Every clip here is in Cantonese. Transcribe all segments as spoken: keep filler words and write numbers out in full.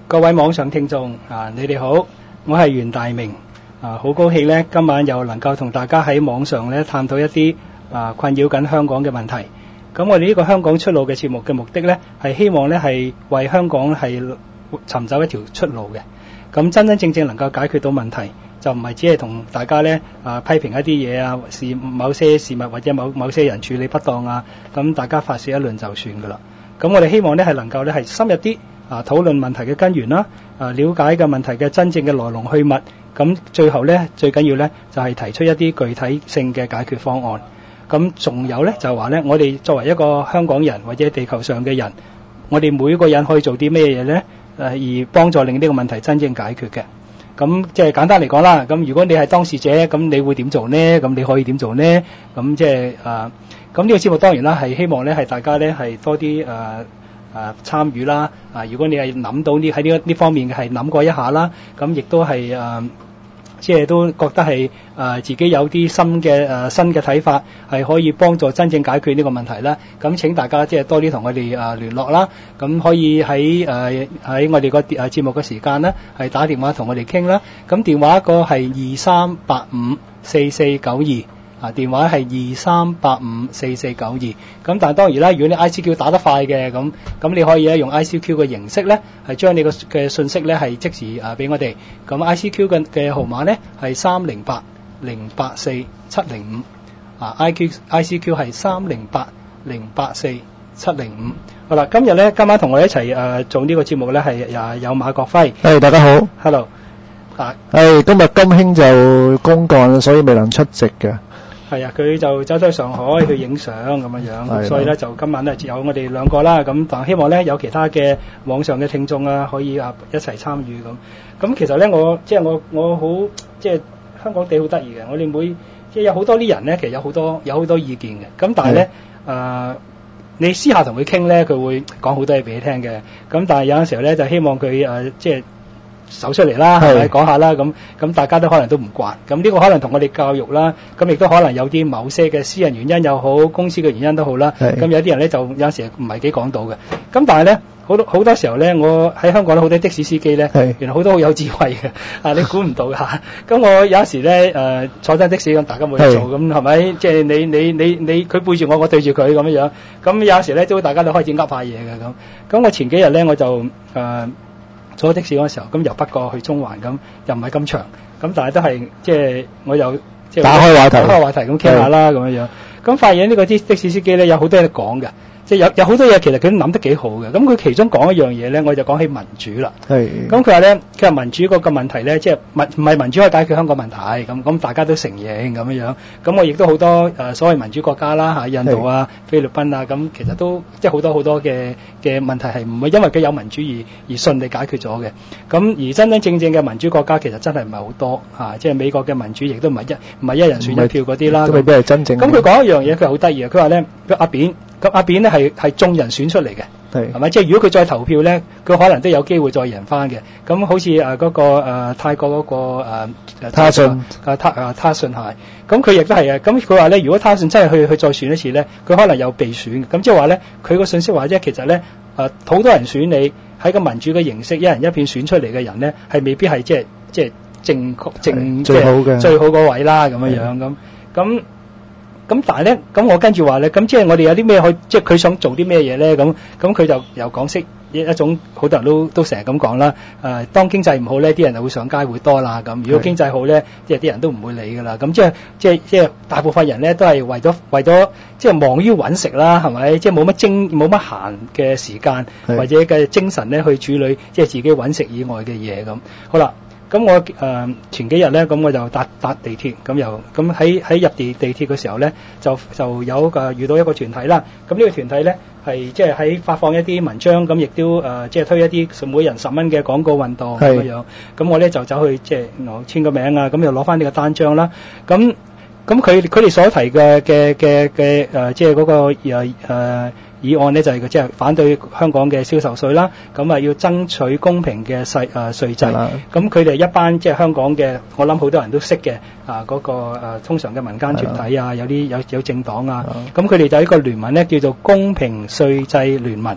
各位網上聽眾啊，你哋好，我係袁大明啊，好高興咧，今晚又能夠同大家喺網上咧探討一啲啊困擾緊香港嘅問題。咁我哋呢個香港出路嘅節目嘅目的咧，係希望咧係為香港係尋找一條出路嘅。咁真真正正能夠解決到問題，就唔係只係同大家咧啊批評一啲嘢啊，是某些事物或者某某些人處理不當啊，咁大家發泄一輪就算噶啦。咁我哋希望咧係能夠咧係深入啲啊討論問題嘅根源啦，啊了解嘅問題嘅真正嘅來龍去脈，咁最後咧最緊要咧就係提出一啲具體性嘅解決方案。咁仲有咧就話咧，我哋作為一個香港人或者地球上嘅人，我哋每個人可以做啲咩嘢咧？誒而幫助令呢個問題真正解決嘅。咁即係簡單嚟講啦。咁如果你係當事者，咁你會點做呢？咁你可以點做呢？咁即係啊，咁呢個節目當然啦，係希望咧係大家咧係多啲誒誒參與啦。啊，如果你係諗到呢喺呢呢方面嘅係諗過一下啦，咁亦都係誒。即係都覺得係誒、呃、自己有啲新嘅誒、呃、新嘅睇法，係可以幫助真正解決呢個問題啦。咁請大家即係多啲同我哋誒聯絡啦。咁可以喺誒喺我哋個誒節目嘅時間咧，係打電話同我哋傾啦。咁電話個係二三八五四四九二。啊，電話係二三八五四四九二，咁但係當然啦，如果你 I C Q 打得快嘅，咁咁你可以咧用 I C Q 嘅形式咧，係將你個嘅信息咧係即時啊俾我哋，咁 I C Q 嘅嘅號碼咧係三零八零八四七零五，啊 I Q I C Q 係三零八零八四七零五。好啦，今日咧今晚同我哋一齊誒、呃、做呢個節目咧係誒有馬國輝。 係、hey, 大家好 ，Hello。啊， 係、hey, 今日金兄就公幹，所以未能出席嘅。 係啊，佢就走咗去上海去影相咁樣樣，所以咧就今晚咧只有我哋兩個啦。咁但希望咧有其他嘅網上嘅聽眾啊，可以啊一齊參與咁。咁其實咧我即係我我好即係香港地好得意嘅，我哋每即係有好多啲人咧，其實有好多有好多意見嘅。咁但係咧誒、呃，你私下同佢傾咧，佢會講好多嘢俾你聽嘅。咁但係有陣時候咧，就希望佢誒、呃、即係。走出嚟啦，係咪講下啦？咁咁大家都可能都唔慣，咁呢個可能同我哋教育啦，咁亦都可能有啲某些嘅私人原因又好，公司嘅原因都好啦。咁有啲人咧就有時唔係幾講到嘅。咁但係咧好多好多時候咧，我喺香港咧好多的士司機咧，原來好多好有智慧嘅，啊你估唔到嚇。咁我有時咧誒、呃、坐緊的士咁，大家冇嘢做咁係咪？即係你你你你佢背住我，我對住佢咁樣樣。咁有時咧都大家都開始噏下嘢嘅咁。咁我前幾日咧我就誒。呃坐的士嗰時候，咁由北角去中環咁，又唔係咁長，咁但係都係即係我又即係打開話題，打開話題咁傾下啦咁樣樣。咁發現呢個啲的士司機咧有好多嘢講嘅，即係有有好多嘢其實佢都諗得幾好嘅。咁佢其中講一樣嘢咧，我就講起民主啦。係。咁佢話咧，佢話民主個個問題咧，即係民唔係民主可以解決香港問題，咁咁大家都承認咁樣樣。咁我亦都好多誒、呃、所謂民主國家啦嚇，印度啊、菲律賓啊，咁其實都即係好多好多嘅嘅問題係唔會因為佢有民主而而順利解決咗嘅。咁而真真正正嘅民主國家其實真係唔係好多嚇、啊，即係美國嘅民主亦都唔係一唔係一人選一票嗰啲啦。都未必係真正。咁佢講一樣嘢，佢好得意啊！佢話咧，佢阿扁。咁阿扁咧係係眾人選出嚟嘅，係係咪？即係如果佢再投票咧，佢可能都有機會再贏翻嘅。咁好似誒嗰個誒、呃、泰國嗰、那個誒他信啊他啊他信係，咁佢亦都係啊。咁佢話咧，如果他信真係去去再選一次咧，佢可能有被選。咁即係話咧，佢個信息話即係其實咧誒好多人選你喺個民主嘅形式，一人一片選出嚟嘅人咧，係未必係即係即係正確正最好嘅最好嗰位啦咁樣樣咁咁。咁但係咧，咁我跟住話咧，咁即係我哋有啲咩去，即係佢想做啲咩嘢咧？咁咁佢就又講識一一種，好多人都都成日咁講啦。誒、呃，當經濟唔好咧，啲人就會上街會多啦。咁如果經濟好咧，即係啲人都唔會理㗎啦。咁即係即係即係大部分人咧都係為咗為咗即係忙於揾食啦，係咪？即係冇乜精冇乜閒嘅時間或者嘅精神咧去處理即係自己揾食以外嘅嘢咁。好啦。咁我誒、呃、前幾日咧，咁我就搭搭地鐵，咁又咁喺喺入地地鐵嘅時候咧，就就有個遇到一個團體啦。咁呢個團體咧係即係喺發放一啲文章，咁亦都誒即係推一啲每人十蚊嘅廣告運動咁樣。咁我咧就走去即係我簽個名啊，咁又攞翻呢個單張啦。咁咁佢佢哋所提嘅嘅嘅嘅誒即係嗰個誒誒。呃議案呢就係佢即係反對香港嘅銷售稅啦，咁啊要爭取公平嘅稅誒稅制。咁佢哋一班即係香港嘅，我諗好多人都識嘅啊嗰、那個誒、啊、通常嘅民間團體啊，有啲有有政黨啊，咁佢哋就一個聯盟呢叫做公平稅制聯盟。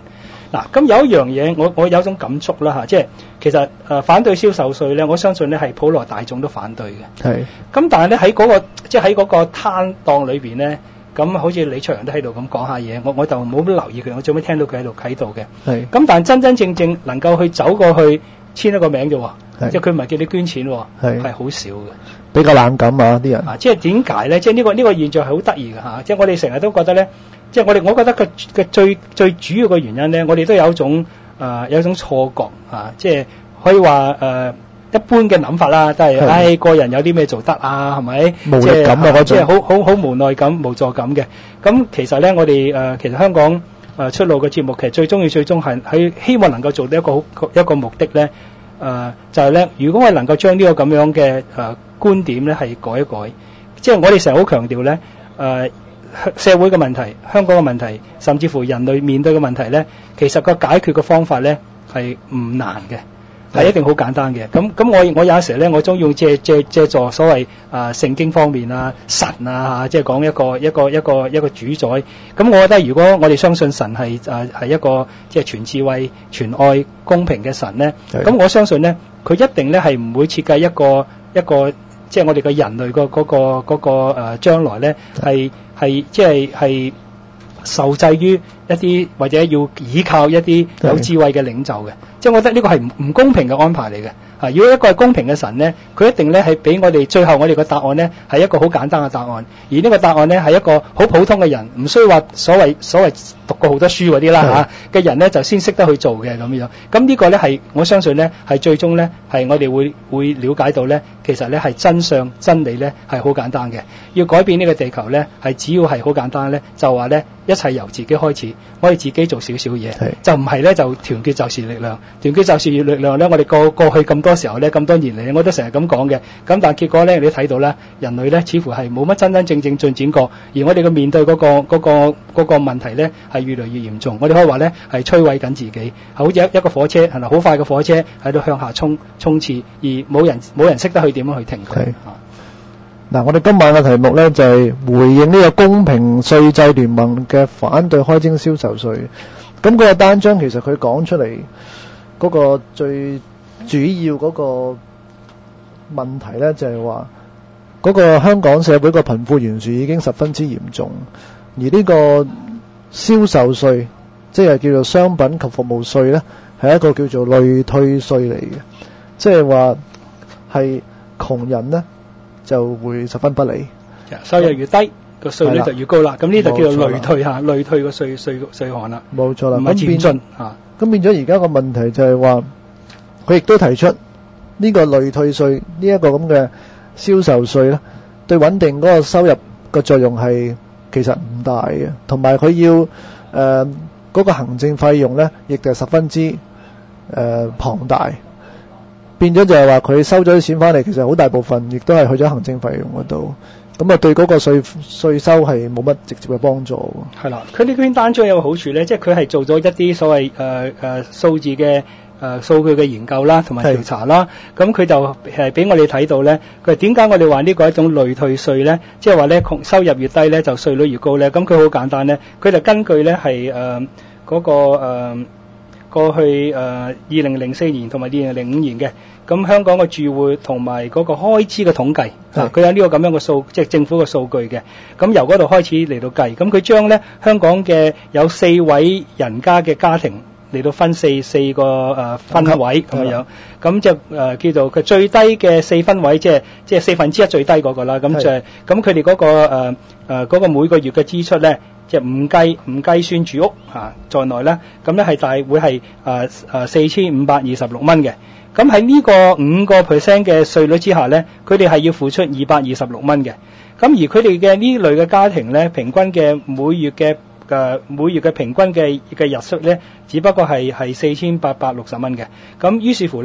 嗱，咁有一樣嘢，我我有種感觸啦嚇，即係其實誒、呃、反對銷售稅咧，我相信咧係普羅大眾都反對嘅。 係。 咁但係咧喺嗰個即係喺嗰個攤檔裏邊咧，咁好似李卓人都喺度咁講下嘢，我我就冇乜留意佢，我最尾聽到佢喺度喺度嘅。 係。 咁但係真真正正能夠去走過去簽一個名啫喎，即係佢唔係叫你捐錢喎，係係好少嘅。 比較冷感啊啲人。 啊，即係點解咧？即係呢個呢個現象係好得意嘅嚇，即係我哋成日都覺得咧。即係我哋，我覺得佢嘅最最主要嘅原因咧，我哋都有一種誒、呃、有一種錯覺啊，即係可以話誒、呃、一般嘅諗法啦，都係唉個人有啲咩做得啊，係咪？ 無力感啊嗰種， 即係好好好無奈感、無助感嘅。咁其實咧，我哋誒、呃、其實香港誒、呃、出路嘅節目，其實最終要最終係喺希望能夠做到一個好一個目的咧，誒、呃、就係、是、咧，如果我哋能夠將呢個咁樣嘅誒、呃、觀點咧係改一改，即係我哋成日好強調咧誒。呃社會嘅問題、香港嘅問題，甚至乎人類面對嘅問題咧，其實個解決嘅方法咧係唔難嘅，係一定好簡單嘅。咁咁我我有時咧，我中意用借借借助所謂啊聖經方面啊神啊，即係講一個一個一個一個主宰。咁我覺得如果我哋相信神係啊係一個即係全智慧、全愛、公平嘅神咧，咁我相信咧佢一定咧係唔會設計一個一個即係我哋嘅人類個嗰個嗰個誒將來咧係。係即係係受制於一啲或者要依靠一啲有智慧嘅領袖嘅，即係我覺得呢個係唔唔公平嘅安排嚟嘅。啊，如果一個係公平嘅神咧，佢一定咧係俾我哋最後我哋個答案咧係一個好簡單嘅答案，而呢個答案咧係一個好普通嘅人，唔需要話所謂所謂讀過好多書嗰啲啦嚇嘅人咧就先識得去做嘅咁樣。咁呢個咧係我相信咧係最終咧係我哋會會了解到咧，其實咧係真相真理咧係好簡單嘅。要改變呢個地球咧係只要係好簡單咧，就話咧一切由自己開始，我哋自己做少少嘢，就唔係咧就團結就是力量，團結就是力量咧。我哋過過去咁多時候咧，咁多年嚟我都成日咁講嘅，咁但係結果咧，你睇到咧，人類咧似乎係冇乜真真正正進展過，而我哋嘅面對嗰個嗰個嗰個問題咧係越嚟越嚴重。我哋可以話咧係摧毀緊自己，好似一一個火車係咪好快嘅火車喺度向下衝衝刺，而冇人冇人識得去點樣去停佢。 嗱，我哋今晚嘅題目咧就係回應呢個公平稅制聯盟嘅反對開徵銷售稅。咁嗰個單張其實佢講出嚟嗰個最主要嗰個問題咧，就係話嗰個香港社會個貧富懸殊已經十分之嚴重，而呢個銷售稅，即係叫做商品及服務稅咧，係一個叫做累退稅嚟嘅，即係話係窮人咧就會十分不利， 收入越低個稅率就越高啦。咁呢度叫做累退嚇，累退個稅稅稅項啦。 冇錯啦， 唔係漸進嚇。 咁變咗而家個問題就係話，佢亦都提出呢個累退稅呢一個咁嘅銷售稅咧，對穩定嗰個收入嘅作用係其實唔大嘅，同埋佢要誒嗰、呃嗰個行政費用咧，亦就係十分之誒、呃、龐大。變咗就係話佢收咗啲錢翻嚟，其實好大部分亦都係去咗行政費用嗰度，咁啊對嗰個稅稅收係冇乜直接嘅幫助。 係啦，佢呢篇單張有個好處咧，即係佢係做咗一啲所謂誒誒數字嘅誒數據嘅研究啦，同埋調查啦。咁佢就係俾我哋睇到咧，佢點解我哋話呢個係一種累退稅咧？即係話咧，收入越低咧，就稅率越高咧。咁佢好簡單咧，佢就根據咧係誒嗰個誒。呃過去誒二零零四年同埋二零零五年嘅，咁香港嘅住戶同埋嗰個開支嘅統計，啊佢有呢個咁樣嘅數，即係政府嘅數據嘅。咁由嗰度開始嚟到計，咁佢將咧香港嘅有四位人家嘅家庭嚟到分四四個誒、呃、分位咁樣樣，咁就誒、呃、叫做佢最低嘅四分位，即係即係四分之一最低嗰個啦。咁就係咁佢哋嗰個誒誒嗰個每個月嘅支出咧。即係唔計唔計算住屋嚇、啊、在內咧，咁咧係大會係誒誒四千五百二十六蚊嘅。咁喺呢個五個 percent 嘅稅率之下咧，佢哋係要付出二百二十六蚊嘅。咁而佢哋嘅呢類嘅家庭咧，平均嘅每月嘅誒、呃、每月嘅平均嘅嘅日數咧，只不過係係四千八百六十蚊嘅。咁於是乎咧，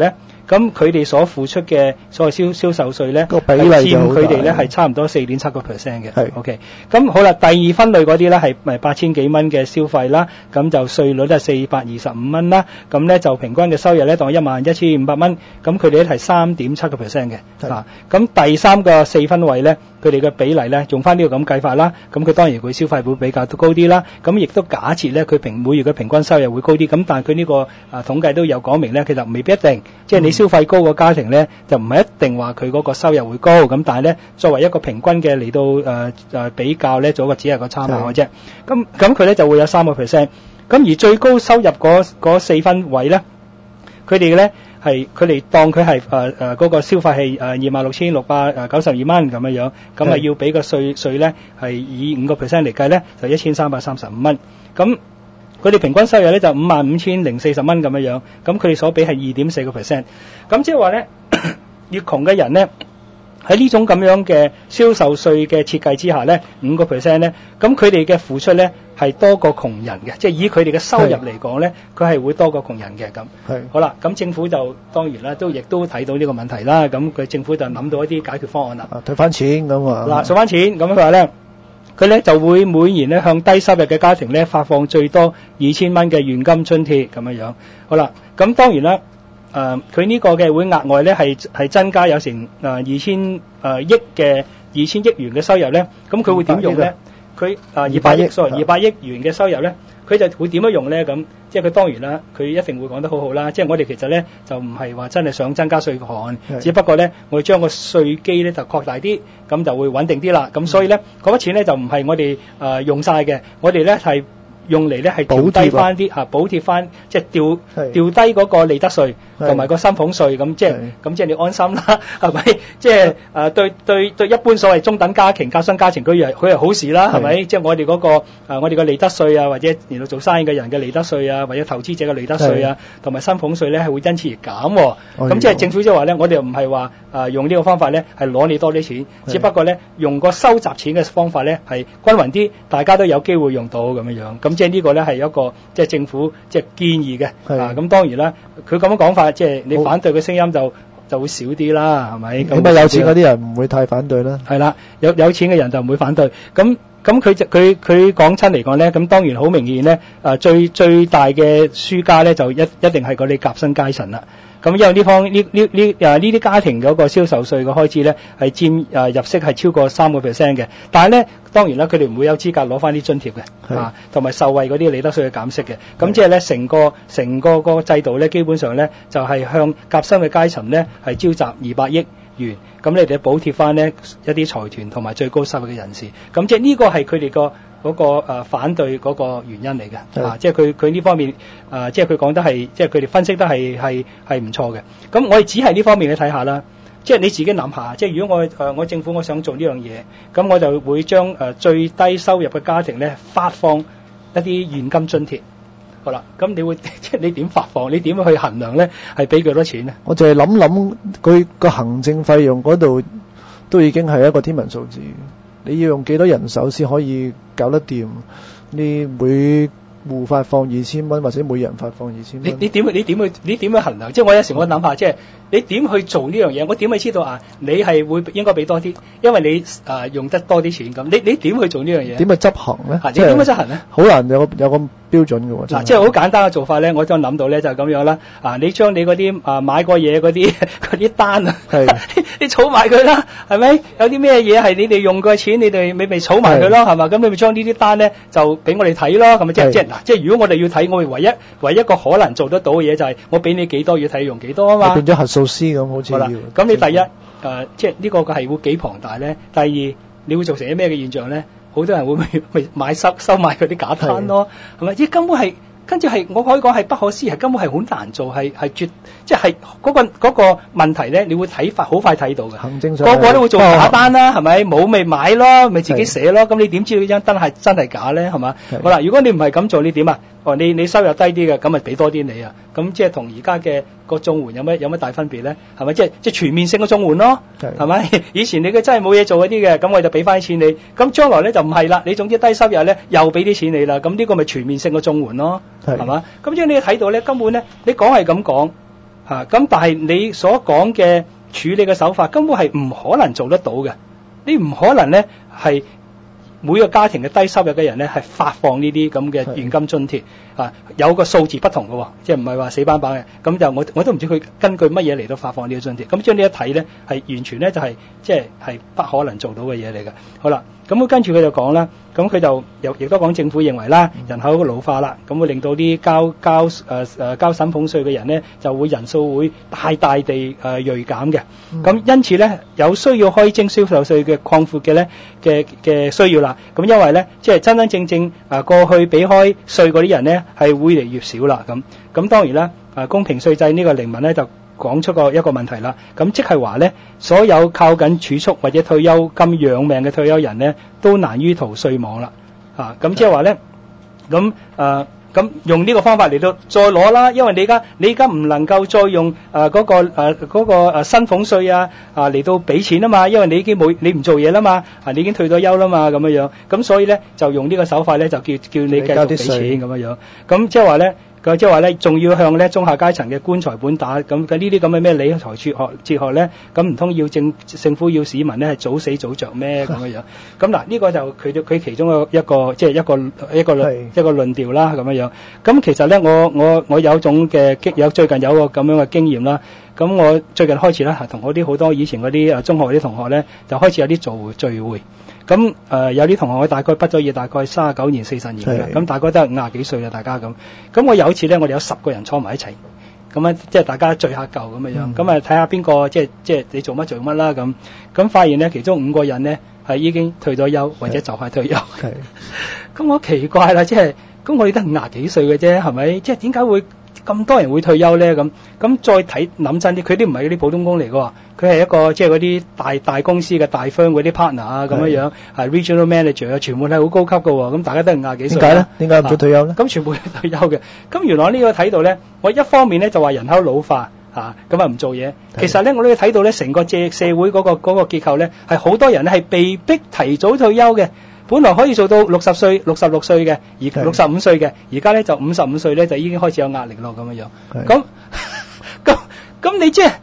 咁佢哋所付出嘅所謂銷銷售稅咧， 個比例就好大， 佔佢哋咧係差唔多四點七個 percent 嘅。 係 OK，咁好啦，第二分類嗰啲咧係咪八千幾蚊嘅消費啦？咁就稅率係四百二十五蚊啦。咁咧就平均嘅收入咧當一萬一千五百蚊，咁佢哋咧係三點七個 percent 嘅。嗱，咁第三個四分位咧，佢哋嘅比例咧用翻呢個咁計法啦。咁佢當然佢消費會比較高啲啦。咁亦都假設咧佢平每月嘅平均收入會高啲。咁但係佢呢個啊統計都有講明咧，其實未必一定。即係你消費高個家庭咧，就唔係一定話佢嗰個收入會高。咁但係咧，作為一個平均嘅嚟到誒誒、呃、比較咧，做個只係個參考嘅啫。咁咁佢咧就會有三個 percent。咁而最高收入嗰嗰四分位咧，佢哋咧係佢哋當佢係誒誒嗰個消費係誒二萬六千六百誒九十二蚊咁樣樣，咁啊要俾個稅稅咧係以五個 percent 嚟計咧，就一千三百三十五蚊。咁佢哋平均收入咧就五萬五千零四十蚊咁樣樣，咁佢哋所俾係二點四個 percent。咁即係話咧，越窮嘅人咧喺呢種咁樣嘅銷售稅嘅設計之下咧，五個 percent 咧，咁佢哋嘅付出咧係多過窮人嘅，即係以佢哋嘅收入嚟講咧，佢係會多過窮人嘅咁。係好啦，咁政府就當然啦，都亦都睇到呢個問題啦，咁佢政府就諗到一啲解決方案啦。 啊，退翻錢咁啊！ 嗱，數翻錢咁佢話咧。佢咧就會每年咧向低收入嘅家庭咧發放最多二千蚊嘅現金津貼咁樣樣。好啦，咁當然啦，誒佢呢個嘅會額外咧係係增加有成誒二千誒億嘅二千億元嘅收入咧，咁佢會點用咧？佢誒二百億，sorry，二百億元嘅收入咧，佢就會點樣用咧？咁即係佢當然啦，佢一定會講得好好啦。即係我哋其實咧就唔係話真係想增加稅項，只不過咧我哋將個稅基咧就擴大啲，咁就會穩定啲啦。咁所以咧嗰筆錢咧就唔係我哋誒、呃、用晒嘅，我哋咧係用嚟咧係調低翻啲嚇，補貼翻即係調調低嗰個利得稅同埋個薪俸稅，咁即係咁即係你安心啦，係咪？即係誒對對對一般所謂中等家庭、夾心家庭，佢係佢係好事啦，係咪？即係我哋嗰、嗰個、呃、我哋嘅利得稅啊，或者然後做生意嘅人嘅利得稅啊，或者投資者嘅利得稅啊，同埋薪俸稅咧係會因此而減、哦。咁即係政府即係話咧，我哋唔係話誒用呢個方法咧係攞你多啲錢，只不過咧用個收集錢嘅方法咧係均勻啲，大家都有機會用到咁樣樣。咁即係呢個咧係一個即係政府即係建議嘅。啊，咁當然啦，佢咁樣講法，即係你反對嘅聲音就就會少啲啦，係咪？ 咁啊有錢嗰啲人唔會太反對啦。係啦，有有錢嘅人就唔會反對。咁咁佢就佢佢講親嚟講咧，咁當然好明顯咧，誒最最大嘅輸家咧就一一定係嗰啲夾心階層啦。咁因為呢方呢呢呢誒呢啲家庭嗰個銷售稅嘅開支咧係佔誒入息係超過三個 percent 嘅，但係咧當然啦，佢哋唔會有資格攞翻啲津貼嘅，啊同埋受惠嗰啲利得稅嘅減息嘅。咁即係咧成個成個個制度咧，基本上咧就係、是、向夾心嘅階層咧係召集二百億元，咁你哋補貼翻呢一啲財團同埋最高收入嘅人士。咁即係呢個係佢哋個嗰個、呃、反對嗰個原因嚟嘅，啊，即係佢佢呢方面，啊、呃，即係佢講得係，即係佢哋分析得係係係唔錯嘅。咁我哋只係呢方面去睇下啦，即係你自己諗下，即係如果我誒、呃、我政府我想做呢樣嘢，咁我就會將誒、呃、最低收入嘅家庭咧發放一啲現金津貼。好啦，咁你會即係你點發放？你點去衡量咧？係俾幾多錢咧？ 我就係諗諗佢個行政費用嗰度都已經係一個天文數字。你要用幾多人手先可以搞得掂？你每戶發放二千蚊，或者每人發放二千蚊。 你你點你點去你點去衡量？即係我有時我諗下，即係你點去做呢樣嘢？我點去知道啊？你係會應該俾多啲，因為你誒、呃、用得多啲錢咁。你你點去做呢樣嘢？ 點去執行咧？ 你點去執行咧？ 好難有個有個標準嘅喎。嗱， 即係好簡單嘅做法咧，我就諗到咧就係咁樣啦。啊，你將你嗰啲啊買過嘢嗰啲嗰啲單啊，你儲埋佢啦，係咪？有啲咩嘢係你哋用過嘅錢，你哋咪咪儲埋佢咯，係嘛？咁你咪將呢啲單咧就俾我哋睇咯，係咪？即係即係嗱，即係如果我哋要睇，我哋唯一唯一一個可能做得到嘅嘢就係我俾你幾多，要睇用幾多啊嘛。 變咗核數師咁，好似。好啦， 咁你第一誒、呃，即係呢個係會幾龐大咧？第二，你會造成啲咩嘅現象咧？好多人會咪買收收買嗰啲假單咯，係咪？即係根本係。跟住係，我可以講係不可思議，係根本係好難做，係係絕，即係嗰個嗰個問題咧，你會睇法好快睇到嘅。行政上個個都會做假單啦，係咪？冇咪買咯，咪自己寫咯。咁你點知道呢張單係真係假咧？係嘛？好啦，如果你唔係咁做，你點啊？哦，你你收入低啲嘅，咁咪俾多啲你啊。咁即係同而家嘅個綜援有乜有乜大分別咧？係咪？即係即係全面性嘅綜援咯，係咪？以前你嘅真係冇嘢做嗰啲嘅，咁我就俾翻啲錢你。咁將來咧就唔係啦，你總之低收入咧又俾啲錢你啦。咁呢個咪全面性嘅綜援咯。係嘛？咁即係你睇到咧，根本咧，你講係咁講， 嚇、啊。咁但係你所講嘅處理嘅手法根本係唔可能做得到嘅，你唔可能咧係每個家庭嘅低收入嘅人咧係發放呢啲咁嘅現金津貼啊，有個數字不同嘅喎，即係唔係話死板板嘅，咁就我我都唔知佢根據乜嘢嚟到發放呢個津貼，咁將呢一睇咧係完全咧就係即係係不可能做到嘅嘢嚟嘅。好啦，咁跟住佢就講啦，咁佢就又亦都講政府認為啦，人口老化啦，咁會令到啲交交誒誒、呃、交薪俸稅嘅人咧就會人數會大大地誒銳減嘅，咁、嗯、因此咧有需要開徵銷售稅嘅擴闊嘅咧嘅嘅需要啦。咁因為咧，即係真真正正啊過去俾開稅嗰啲人咧，係會越嚟越少啦。咁咁當然啦，啊公平稅制呢個靈文咧就講出個一個問題啦。咁即係話咧，所有靠緊儲蓄或者退休金養命嘅退休人咧，都難於逃稅網啦。啊，咁即係話咧，咁啊。咁用呢個方法嚟到再攞啦，因為你而家你而家唔能夠再用誒嗰、呃那個誒嗰、呃那個誒薪俸稅啊啊嚟到俾錢啊嘛，因為你已經冇你唔做嘢啦嘛，啊你已經退咗休啦嘛咁樣樣，咁所以咧就用呢個手法咧就叫叫你繼續俾錢咁樣樣，咁即係話咧。佢即係話咧，仲要向咧中下階層嘅棺材本打咁嘅呢啲咁嘅咩理財哲學哲學咧，咁唔通要政政府要市民咧係早死早着咩咁樣樣？咁嗱呢個就佢佢其中一個即係一個一個一個論調啦咁樣樣。咁其實咧，我我我有種嘅經有最近有個咁樣嘅經驗啦。咁我最近開始咧係同我啲好多以前嗰啲誒中學嗰啲同學咧，就開始有啲做聚會。咁誒、呃、有啲同學我大概畢咗業，大概三十九年、四十年嘅，咁大概都係五廿幾歲啦，大家咁。咁我有一次咧，我哋有十個人坐埋一齊，咁啊即係大家聚下舊咁嘅樣，咁啊睇下邊個即係即係你做乜做乜啦咁。咁發現咧，其中五個人咧係已經退咗休或者就快退休。係。咁我奇怪啦，即係咁我哋得五廿幾歲嘅啫，係咪？即係點解會咁多人會退休咧？咁咁再睇諗真啲，佢啲唔係嗰啲普通工嚟㗎，佢係一個即係嗰啲大大公司嘅大 firm 嗰啲 partner 啊咁樣樣，係 regional manager 啊，全部係好高級㗎喎。咁大家都係五廿幾歲。點解咧？點解唔會退休咧？咁、啊、全部係退休嘅。咁原來呢個睇到咧，我一方面咧就話人口老化嚇，咁啊唔做嘢。其實咧，我都睇到咧，成個社社會嗰、嗰個嗰、嗰個結構咧，係好多人係被逼提早退休嘅。本來可以做到六十歲、六十六歲嘅，而六十五歲嘅，而家咧就五十五歲咧就已經開始有壓力咯咁樣樣。咁咁咁你即係，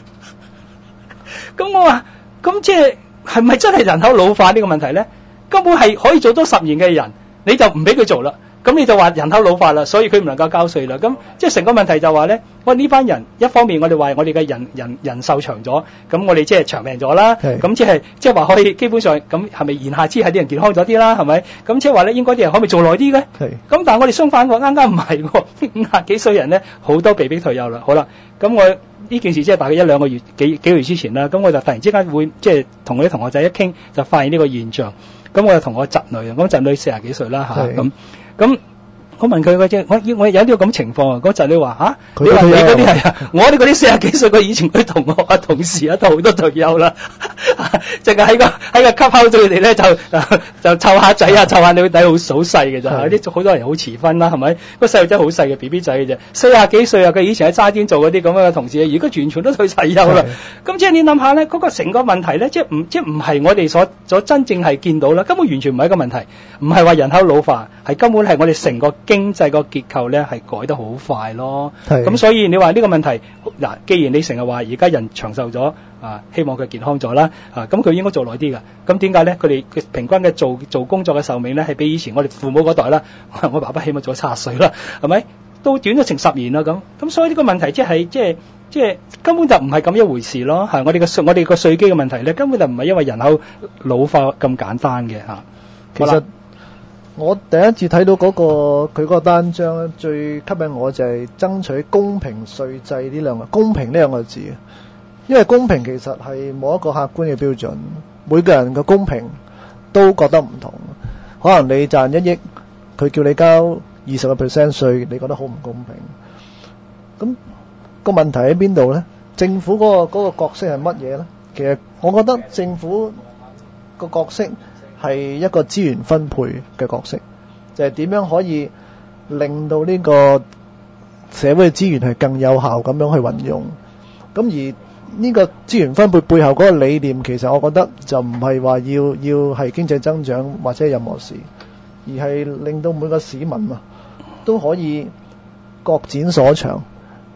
咁我話，咁即係係咪真係人口老化呢個問題咧？根本係可以做多十年嘅人，你就唔俾佢做啦。咁你就話人口老化啦，所以佢唔能夠交稅啦。咁即係成個問題就話咧，喂呢班人一方面我哋話我哋嘅人人人壽長咗，咁我哋即係長命咗啦。咁即係即係話可以基本上咁係咪言下之係啲人健康咗啲啦？係咪？咁即係話咧應該啲人可唔可以做耐啲咧？咁但係我哋相反喎，啱啱唔係喎，五廿幾歲人咧好多被逼退休啦。好啦，咁我呢件事即係大概一兩個月幾幾個月之前啦，咁我就突然之間會即係同我啲同學仔一傾，就發現呢個現象。咁我就同我侄女，咁侄女四十幾歲啦嚇，咁咁我問佢嗰隻，我我有呢個咁情況啊，嗰侄女話嚇，你話你嗰啲係啊，我哋嗰啲四十幾歲嘅以前嗰啲同學啊、同事啊都好多退休啦，淨係喺個喺個級口對佢哋咧就就湊下仔啊、湊下女仔好好細嘅咋，啲好多人好遲婚啦，係咪？個細路仔好細嘅 B B 仔嘅啫，四十幾歲啊，佢以前喺沙甸做嗰啲咁樣嘅同事，而家完全都退晒休啦。咁即係你諗下咧，嗰、嗰個成個問題咧，即係唔即係唔係我哋所所真正係見到啦，根本完全唔係一個問題，唔係話人口老化，係根本係我哋成個經濟個結構咧係改得好快咯。咁所以你話呢個問題嗱，既然你成日話而家人長壽咗啊，希望佢健康咗啦啊，咁佢應該做耐啲㗎。咁點解咧？佢哋嘅平均嘅做做工作嘅壽命咧係比以前我哋父母嗰代啦，我爸爸起碼做咗七十歲啦，係咪？都短咗成十年啦咁。咁所以呢個問題即係即係即係根本就唔係咁一回事咯。係我哋嘅稅我哋個稅基嘅問題咧，根本就唔係因為人口老化咁簡單嘅嚇。其實我第一次睇到嗰、嗰個佢嗰個單張咧，最吸引我就係爭取公平稅制呢兩個公平呢兩個字。因為公平其實係冇一個客觀嘅標準，每個人嘅公平都覺得唔同。可能你賺一億，佢叫你交二十個 percent 稅，你覺得好唔公平。咁、個問題喺邊度呢？政府嗰、個嗰個角色係乜嘢呢？其實我覺得政府個角色係一個資源分配嘅角色，就係點樣可以令到呢個社會嘅資源係更有效咁樣去運用。咁而呢個資源分配背後嗰個理念，其實我覺得就唔係話要要係經濟增長或者任何事，而係令到每個市民啊都可以各展所長，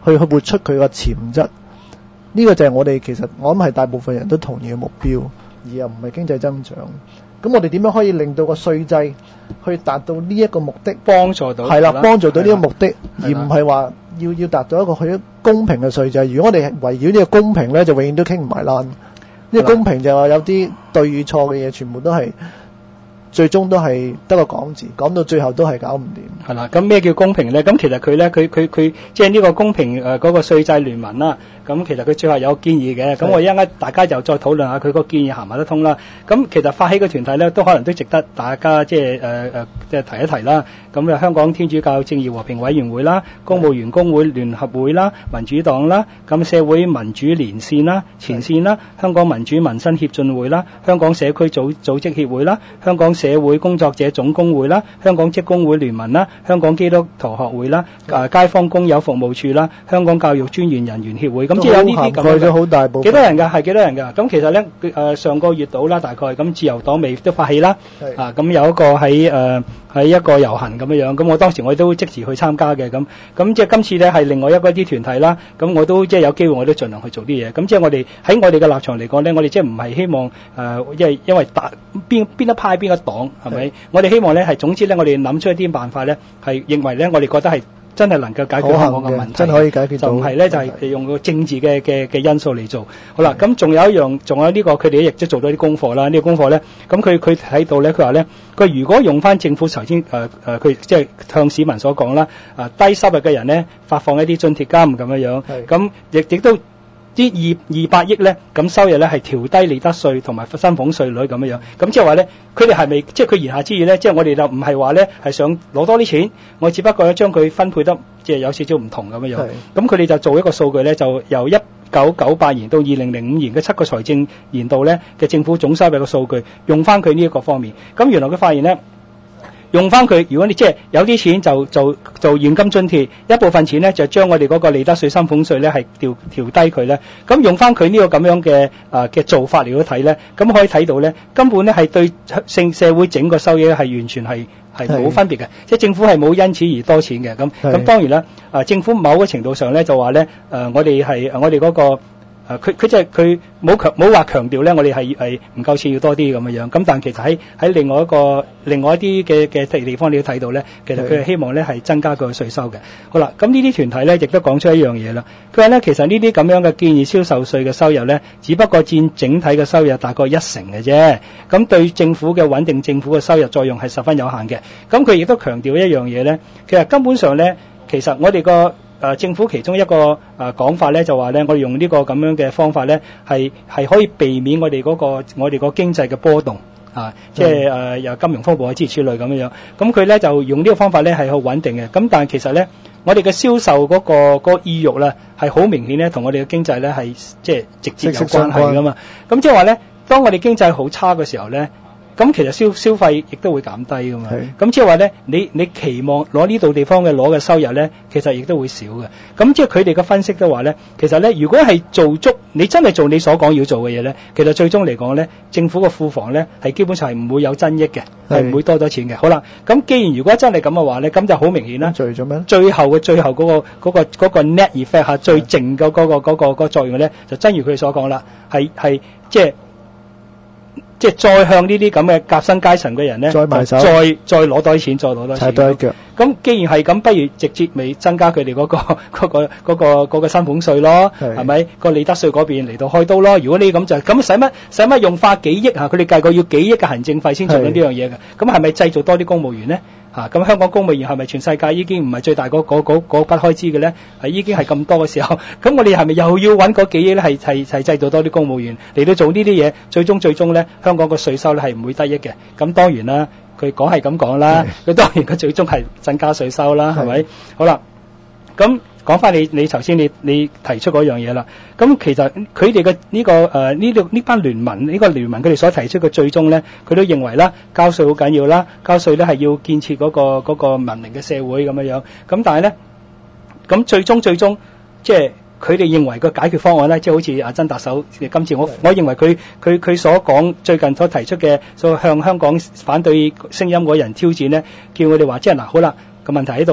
去去活出佢個潛質。呢、這個就係我哋其實我諗係大部分人都同意嘅目標，而又唔係經濟增長。咁我哋點樣可以令到個稅制去達到呢一個目的， 幫助到係啦，幫助到呢個目的，而唔係話要要達到一個去公平嘅稅制。如果我哋圍繞呢個公平咧，就永遠都傾唔埋欄。呢、這個公平就話有啲對與錯嘅嘢，全部都係最終都係得個講字，講到最後都係搞唔掂。 係啦，咁咩叫公平咧？咁其實佢咧，佢佢佢即係呢個公平誒嗰、呃那個稅制聯盟啦。咁其實佢最後有建議嘅，咁我一陣間大家就再討論下佢個建議行唔行得通啦。咁其實發起個團體咧，都可能都值得大家即係誒誒即係提一提啦。咁啊，香港天主教正義和平委員會啦、公務員工會聯合會啦、民主黨啦、咁社會民主連線啦、前線啦、香港民主民生協進會啦、香港社區組組織協會啦、香港社會工作者總工會啦、香港職工會聯盟啦、香港基督徒學會啦、啊街坊工友服務處啦、香港教育專員人員協會。咁即係有呢啲咁嘅，好大部分幾多人㗎？係幾多人㗎？咁其實咧，誒、呃、上個月到啦，大概咁自由黨未都發起啦，啊咁有一個喺誒喺一個遊行咁樣樣，咁我當時我都即時去參加嘅，咁咁即係今次咧係另外一個啲團體啦，咁我都即係有機會我都盡量去做啲嘢，咁即係我哋喺我哋嘅立場嚟講咧，我哋即係唔係希望誒，因、呃、為因為打邊邊一派邊一黨係咪？我哋希望咧係總之咧，我哋諗出一啲辦法咧，係認為咧我哋覺得係真係能夠解決香港嘅問題， 真可以解決到， 就唔係咧就係、是、用個政治嘅嘅嘅因素嚟做。好啦，咁仲有一樣，仲有呢、這個佢哋亦都做咗啲功課啦。呢、這個功課咧，咁佢佢睇到咧，佢話咧，佢如果用翻政府頭先誒誒，佢即係向市民所講啦，啊低收入嘅人咧發放一啲津貼金咁樣樣，咁亦亦都。啲二二百億咧，咁收入咧係調低利得稅同埋薪俸稅率咁樣樣，咁即係話咧，佢哋係咪即係佢言下之意咧？即係我哋就唔係話咧係想攞多啲錢，我只不過咧將佢分配得即係有少少唔同咁樣樣。咁佢哋就做一個數據咧，就由一九九八年到二零零五年嘅七個財政年度咧嘅政府總收入嘅數據，用翻佢呢一個方面。咁原來佢發現咧。用翻佢，如果你即係有啲錢就做做現金津貼，一部分錢咧就將我哋嗰個利得稅、薪俸稅咧係調調低佢咧。咁用翻佢呢個咁樣嘅啊嘅做法嚟到睇咧，咁可以睇到咧，根本咧係對性社會整個收益係完全係係冇分別嘅，即係政府係冇因此而多錢嘅。咁咁當然啦，啊政府某個程度上咧就話咧，誒我哋係我哋嗰個。誒佢佢即係佢冇強冇話強調咧，我哋係係唔夠錢要多啲咁樣樣。咁但其實喺喺另外一個另外一啲嘅嘅地方你都睇到咧，其實佢係希望咧係增加個稅收嘅。好啦，咁呢啲團體咧亦都講出一樣嘢啦。佢話咧其實呢啲咁樣嘅建議銷售稅嘅收入咧，只不過佔整體嘅收入大概一成嘅啫。咁對政府嘅穩定政府嘅收入作用係十分有限嘅。咁佢亦都強調一樣嘢咧，其實根本上咧，其實我哋個誒、呃、政府其中一個誒、呃、講法咧，就話咧，我哋用呢個咁樣嘅方法咧，係係可以避免我哋嗰、那個我哋個經濟嘅波動啊，即係誒由金融風暴啊諸如此類咁樣樣。咁佢咧就用呢個方法咧係好穩定嘅。咁但係其實咧，我哋嘅銷售嗰、那個嗰、那個意欲咧係好明顯咧，同我哋嘅經濟咧係即係直接有關係噶嘛。咁即係話咧，當我哋經濟好差嘅時候咧。咁其實消消費亦都會減低噶嘛，咁即係話咧，你你期望攞呢度地方嘅攞嘅收入咧，其實亦都會少嘅。咁即係佢哋嘅分析都話咧，其實咧，如果係做足，你真係做你所講要做嘅嘢咧，其實最終嚟講咧，政府嘅庫房咧係基本上係唔會有增益嘅，係唔會多咗錢嘅。好啦，咁既然如果真係咁嘅話咧，咁就好明顯啦。最咗咩？最後嘅最後嗰個嗰個嗰個 net effect 嚇，最淨嘅嗰個嗰個嗰個作用咧，就正如佢哋所講啦，係係即係。即係再向呢啲咁嘅夾薪階層嘅人咧，再埋手，再再攞多啲錢，再攞多啲錢，踩多一腳。咁既然係咁，不如直接咪增加佢哋嗰個嗰、嗰個嗰、嗰個嗰、嗰個薪俸稅咯，係咪個利得稅嗰邊嚟到開刀咯？如果你咁就咁使乜使乜用花幾億啊？佢哋計過要幾億嘅行政費先做到呢樣嘢嘅，咁係咪製造多啲公務員咧？嚇咁、啊、香港公務員係咪全世界已經唔係最大嗰嗰嗰嗰筆開支嘅咧？係已經係咁多嘅時候，咁我哋係咪又要揾嗰幾億咧？係係係製造多啲公務員嚟到做呢啲嘢？最終最終咧，香港個稅收咧係唔會得益嘅。咁當然啦，佢講係咁講啦，佢當然佢最終係增加稅收啦，係咪？好啦，咁。講翻你你頭先你你提出嗰樣嘢啦，咁其實佢哋嘅呢個誒呢度呢班聯盟呢、呢個聯盟佢哋所提出嘅最終咧，佢都認為啦，交稅好緊要啦，交稅咧係要建設嗰、嗰個嗰、嗰個文明嘅社會咁樣樣，咁但係咧，咁最終最終即係佢哋認為個解決方案咧，即係好似阿曾特首今次我我認為佢佢佢所講最近所提出嘅所向香港反對聲音嗰人挑戰咧，叫佢哋話即係嗱好啦個問題喺度啦。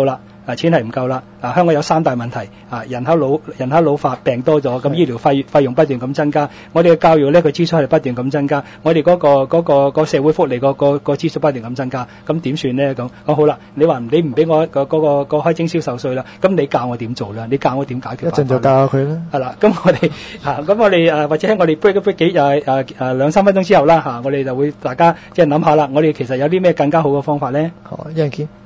啊錢係唔夠啦，啊香港有三大問題，啊人口老人口老化病多咗，咁醫療費費用不斷咁增加，我哋嘅教育咧佢支出係不斷咁增加，我哋嗰、嗰個嗰、嗰個、嗰個社會福利、嗰個、嗰個支出不斷咁增加，咁點算咧咁？咁好啦，你話你唔俾我、嗰個嗰、嗰個、嗰個開徵銷售稅啦，咁你教我點做啦？你教我點解決？ 一陣就教下佢啦。係啦，咁我哋嚇，咁我哋誒或者我哋 break 一 break 幾誒誒誒兩三分鐘之後啦嚇，我哋就會大家即係諗下啦，我哋其實有啲咩更加好嘅方法咧？ 好，一陣見。